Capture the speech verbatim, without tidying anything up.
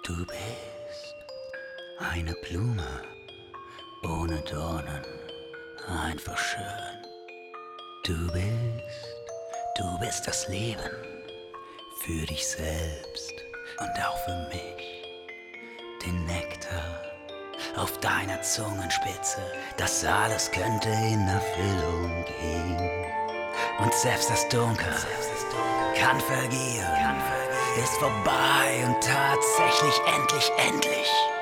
Du bist eine Blume ohne Dornen, einfach schön. Du bist, du bist das Leben für dich selbst und auch für mich. Den Nektar auf deiner Zungenspitze, das alles könnte in Erfüllung gehen. Und selbst das Dunkel, selbst das Dunkel kann vergehen, kann vergehen, ist vorbei und tatsächlich endlich, endlich